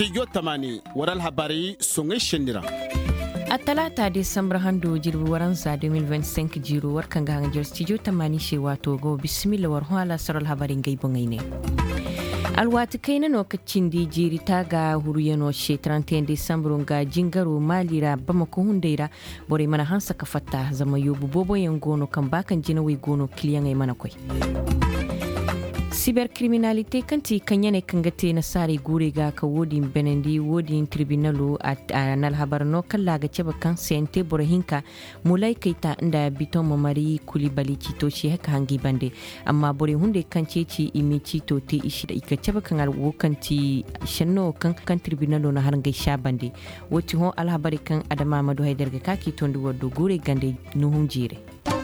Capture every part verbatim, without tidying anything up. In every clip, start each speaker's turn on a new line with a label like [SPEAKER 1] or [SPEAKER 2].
[SPEAKER 1] Studio Tamani waral habari songai shendira.
[SPEAKER 2] A talata Desambar hando jirbi waransa twenty twenty-five jiro war kan ga hangar Studio Tamani she wato go bismillah war hala saral habarin gai bangai ne. Alwati kaina no kacin di jiri ta ga huruyano she thirty-one Desambar ga jingaro malira bama ko hundeira bore mana hansa ka fatta zama yobu bobo yan gono kan bakan jina wai gono kiliyan ai mana koi. Cybercriminalité kanti kanyane kangate na sari gure ga ka wodi benendi wodi tribunalu at anal habarno kala ga ceba kan sente borhinka mulai kaita inda biton mamari kulibali cito shi haka hangi bande amma bore hunde kan ceci imi cito te ishi da ika ceba kan alwo kanti shanno kan kan tribunalu na harngai sha bande woti ho alhabari kan adama madu haidar ga kaki tondu waddo gure gande nuhun jire.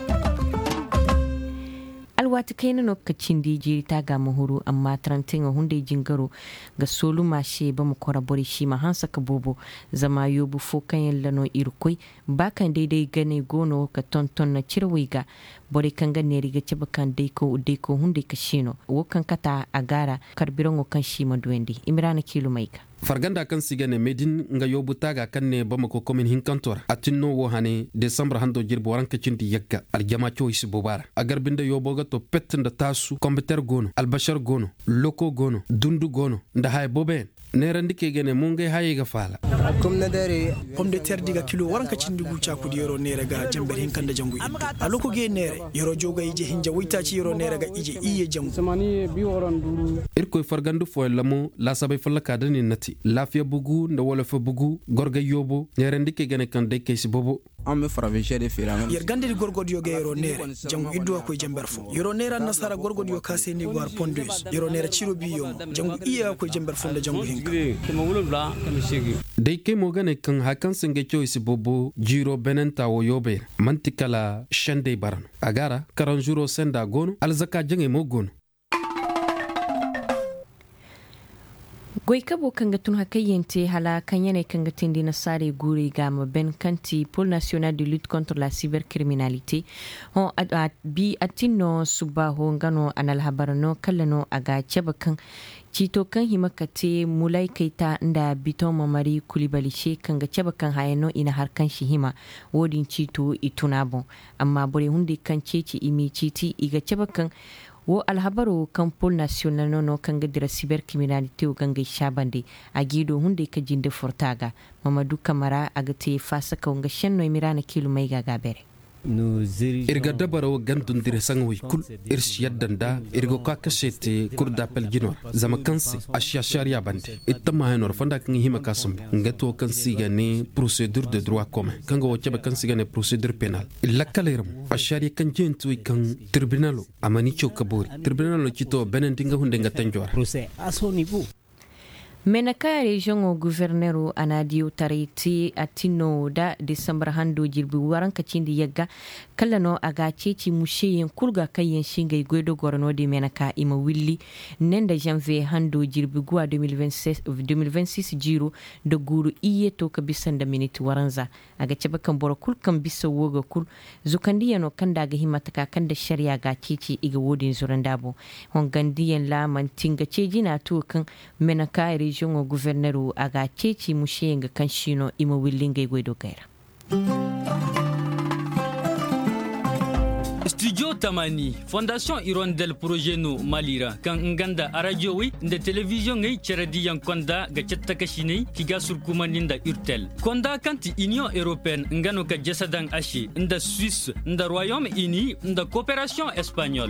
[SPEAKER 2] Alwati kaina no kacin di jiri ta ga mahuru amma tarantin a hunde jingaro ga solu mashe ba mu korabori shi ma hansa ka bobo zama yobu fo kan lano irkoi bakan daidai gane gono ka tonton na cirwiga bore kan ga ne riga ceba kan deiko deiko hunde ka shino wo kan kata agara karbiron kan shi maduendi imrana kilo maika
[SPEAKER 3] farganda kan sigane medin nga yobu taga kan ne bamako komin hinkantor atinno wo hane December hando jirbo waranka cindi yakka aljama choice bobara agar binde yobo ga to petinda tasu computer gono albashar gono loko gono dundu gono nda hay boben ne randike gene munge haye ga fala
[SPEAKER 4] kom na dare pom de terre diga kilo waranka cindi gucha ku yoro ne raga jamber hinkanda jangu iddu aloko ge nere yoro joga ije hinja wita ci yoro ne raga ije iye jangu
[SPEAKER 5] samani bi woran duru
[SPEAKER 3] irko fargandu fo lamo la sabay falaka dani nati lafiya bugu nda wala fa bugu gorga yobo ne randike gene kan de kaysi bobo
[SPEAKER 6] amme faravishe de firam
[SPEAKER 4] yer gande gorgod yo ge yoro nere jangu iddu ko jamber fo yoro nere nasara gorgod yo kase ni war pondeus yoro nere ciro biyo jangu iye ko jamber fo nda jangu hinka
[SPEAKER 3] dai ke mo gane kan hakan singe choice bobo jiro benenta wo yobe mantikala shande baran agara karanjuro senda gono alzaka jange mo gono
[SPEAKER 2] goy kabo kanga tun hakayente hala kanyane kanga tindi na sare guri gama ben kanti pôle national de lutte contre la cybercriminalité ho at, at, bi atino subaho ngano anal habarano kallano aga chabakan cito kan himakate mulai kaita nda biton mamari kulibali she kanga chabakan hayano ina harkan shi hima wodin cito itunabo amma bore hundi kan ceci imi citi iga chabakan wo alhabaro kan pôle national nono kan gadira cybercriminalité o ganga shabande agido hunde ka jinde fortaga Mamadou Kamara agate fasaka nga shenno emirana kilo mai gaga bere
[SPEAKER 3] irga dabara wa gandun dire sangwi kul irsh yaddanda irgo ka kasete kurda pel ginor zama kansi ashya sharia bande itama hanor fanda kan hima kasum ngato kan sigane procédure de droit commun kan go chaba kan sigane procédure pénale illa kaleram ashari kan jentu kan tribunalo amani chokabori tribunalo chito benendinga hunde ngatanjora
[SPEAKER 5] procès à son niveau.
[SPEAKER 2] Menaka region o gouverneur anadio tariti atino da December hando jirbi waran kacindi yagga kallano aga ceci musheyen kulga kayen shingai gwedo gorno de menaka ima willi nenda janvier hando jirbi gwa twenty twenty-six jiro da guru iye to ka bisanda minute waranza aga ceba kan boro kul kan bisa woga kul zukandiya no kanda ga himataka kanda sharia ga ceci iga wodin zurandabo hongandiyan la mantinga ceji na to kan menaka region o gouverneur aga ceci mushenga kanshino ima willinga gwedo gaira.
[SPEAKER 7] Studio Tamani Fondation Hirondelle Projet no Malira kan nganda radio wi nda television ngai cheredi yang konda ga chetta kashine kiga surkumaninda Urtel konda kanti Union Européenne ngano ka jasadang ashi nda Suisse nda Royaume-Uni nda coopération espagnole.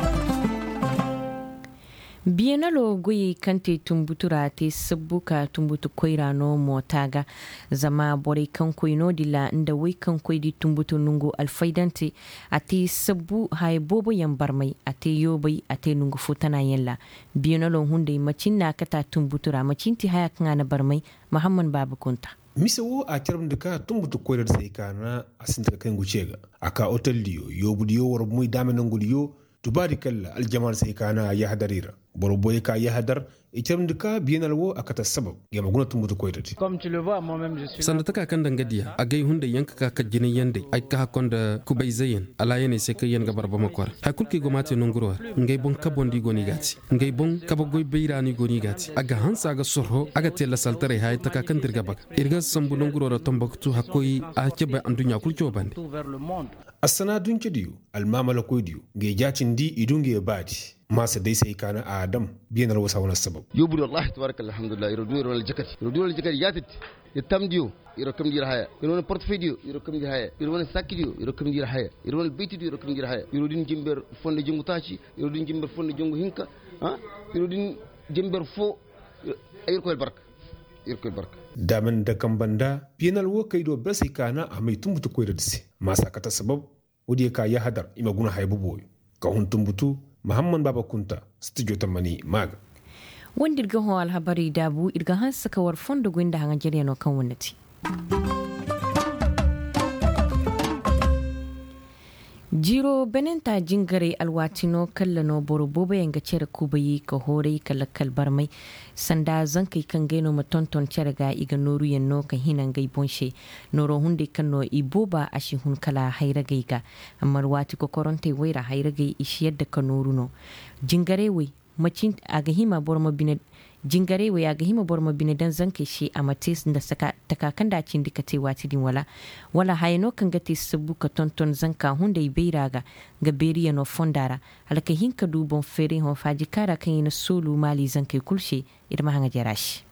[SPEAKER 2] Bienalo goyi kante tumbutura te sabuka tumbutu koirano motaga zama bore kan koino dila nda wai kan koidi tumbutu nungu alfaidante ate sabu hay bobo yambarmai ate yobai ate nungu futana yella bienalo hunde machinna kata tumbutura machinti haya kana barmai Muhammad Babu Kunta
[SPEAKER 8] misawo a term da ka tumbutu koirar sai kana asinta kan gucega aka hotel liyo yobu diyo war muy damenan guliyo tubari kalla aljamar sai kana ya hadarira boroboy ka ya hadar itiram dika bienal wo akata sabab ya maguna tumutu koytati
[SPEAKER 5] Comme tu le vois, moi-même, je suis
[SPEAKER 3] sanda taka kan dangadiya a gai hunde yanka ka ka jinin yande ai ka hakon da kubai zayen ala yene se ka yan gabar ba makwar hakul ke gomate non gurwa ngai bon kabon di goni gati ngai bon kaba goy beira ni goni gati aga hansa aga sorho aga tella saltare hay taka kan dirga bak irga sambu non gurwa tombaktu hakoi a keba andunya kul chobande
[SPEAKER 5] tout vers le monde.
[SPEAKER 8] asana dunke diyu almamala koydiyu ngai jacin di idunge badi masa dai sai kana adam bienal wo sawna sabab
[SPEAKER 9] يوبر والله تبارك الله الحمد لله يردون يردون الجكت يردون الجكت ياتت يتمديو يركم دير هيا يرون البورتفيديو يركم دير هيا يرون الساكيديو يركم دير هيا يرون البيتيديو يركم دير هيا يرودين جيمبر فون جونغو تاشي يرودين جيمبر فون جونغو هينكا ها يرودين جيمبر فو يركو البرك يركو البرك
[SPEAKER 8] daman da kan banda bienal wo kaido basi kana a mai tumbutu koyrdisi masa kata sabab wodi ka ya hadar imaguna haybu boy ka hun tumbutu muhammad baba kunta studio tamani maga
[SPEAKER 2] wanda irga ho alhabari dabu irga han saka war fondo gwenda hanga jere no kan wonnati jiro benenta jingare alwatino kallano boro boba yanga cere kubayi ka hore kala kalbar mai sanda zankai kan gaino matonton cerga iga noru yanno kan hinan gai bonshe noro hunde kanno iboba ashi hun kala haira gaiga amma wati ko koronte waira haira gai ishi yadda ka noru no jingare wai macin aga hima borma bine jingare wai aga hima borma bine dan zankai shi a matis da saka takakan da cin dika te wati din wala wala hayno kan gati sabu ka tonton zanka hunde ibeiraga ga beriya no fondara alaka hinka dubon fere hon faji kara kan ina solu mali zankai kulshe irma hanga jarashi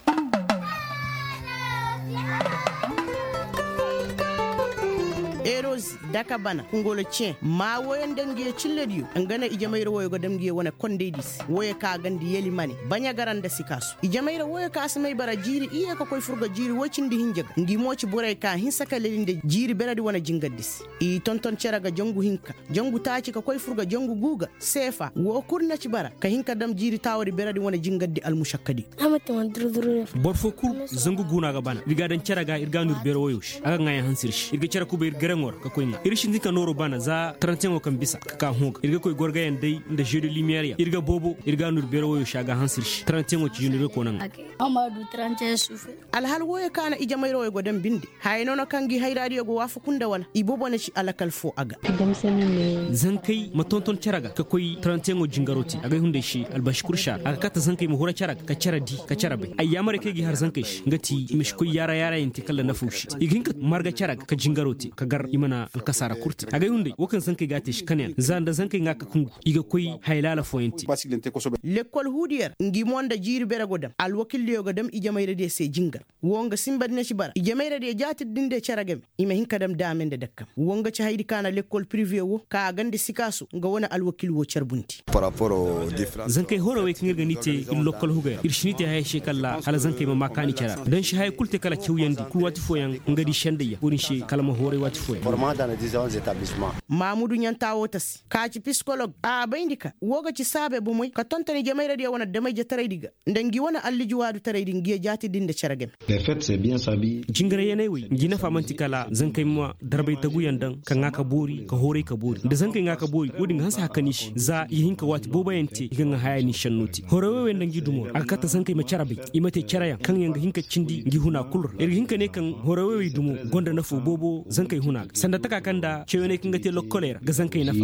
[SPEAKER 10] eros daka bana kungolo chen ma woyen dangiye chillediyo ngana ijamayro woyo go damgiye wona kondedis woye ka gandi yeli mani banya garanda sikasu ijamayro woyo ka asmay bara jiri iye ko koy furga jiri wocindi hinjaga ngi moci buray ka hinsaka lelinde jiri beradi wona jingaddis i tonton ceraga jongu hinka jongu taaci ka koy furga jongu guga sefa wo kurna ci bara ka hinka dam jiri tawri beradi wona jingaddi al mushakkadi
[SPEAKER 11] amata man duruduru
[SPEAKER 12] borfo ku zangu guna ga bana diga dan ceraga irga nur bero woyosh aga ngaya hansirshi irga cera ku be irgarangor ka koyna irishin dika noro bana za trente kan bisa ka honga irga koy gorgayen dai da jeu de lumière irga bobo irga nur bero woyo shaga hansirshi trente ci junire ko nan
[SPEAKER 11] amadu trente sufe
[SPEAKER 10] al hal woyo kana ijamayro woyo godam bindi hayno no kangi hayradi go wafu kunda wala ibobo na ci alakal fo aga
[SPEAKER 11] dam sanne
[SPEAKER 12] zan kai matonton ceraga ka koy trente jingaroti aga hunde shi albashkur sha aga kata zan kai mu hora ceraga ka ceradi ka cerabe ayyamare kai gi har zan kai shi ngati imish koy yara yara yinti kala na fushi iginka marga ceraga ka jingaroti ka gar imana alkasara kurti aga hunde wokan zan kai gate shi kanel zan da zan kai ngaka kungu iga koy haylala foyenti
[SPEAKER 10] l'école hudier ngi monda jiri bere godam al wakilli yo godam ijamayre de se jingal wonga simbadne ci bara ijamayre de jati dinde ceragem ima hinkadam damende dakkam wonga ci haydi kana l'école privée wo ka gande sikasu nga wona al wakil wo cerbunti
[SPEAKER 9] par rapport au différence
[SPEAKER 12] zan kai horo we kingirga nite il local huga irshinite hay shekalla hala zan kai ma makani cara dan shi hay kulte kala ciwyandi kul wati foyan ngadi shendeya woni shi kala ma hore wati foyan
[SPEAKER 9] formant dans les différents établissements
[SPEAKER 10] mamudu nyanta wotas ka ci psychologue a bayndika woga ci sabe bu moy ka tontani jamayre de wona damay je taray diga ndangi wona alliji wadu taray dingi jati dinde ceragem
[SPEAKER 9] les fêtes c'est bien sabi
[SPEAKER 12] jingare yene wi ngina famanti kala zan kai mo darbay tagu yandan ka ngaka bori ka hore ka bori da zan kai ngaka bori wodi ngansa hakanishi za yihinka wati boba yente igan hayani shannuti hore we ndangi dumo akata zan kai ma carabe imate caraya kan yanga hinka cindi ngi huna kulur er hinka ne kan hore we dumo gonda nafu bobo zan kai huna sanda taka kanda cewene kinga te lokkolera ga zan kai nafa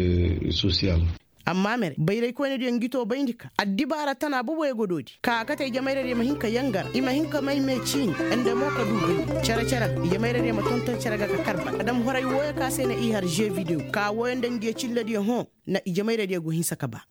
[SPEAKER 9] social
[SPEAKER 10] amma mere bayray ko ne den gito bayndika addibara tana bubo e gododi ka kata jamayre de mahinka yangar ima hinka may me cin ende mo ka dugal cara cara jamayre de ma tonton cara ga karba adam horay woya ka sene i har jeu video ka woya den ge cilladi ho na jamayre de go hinsa ka ba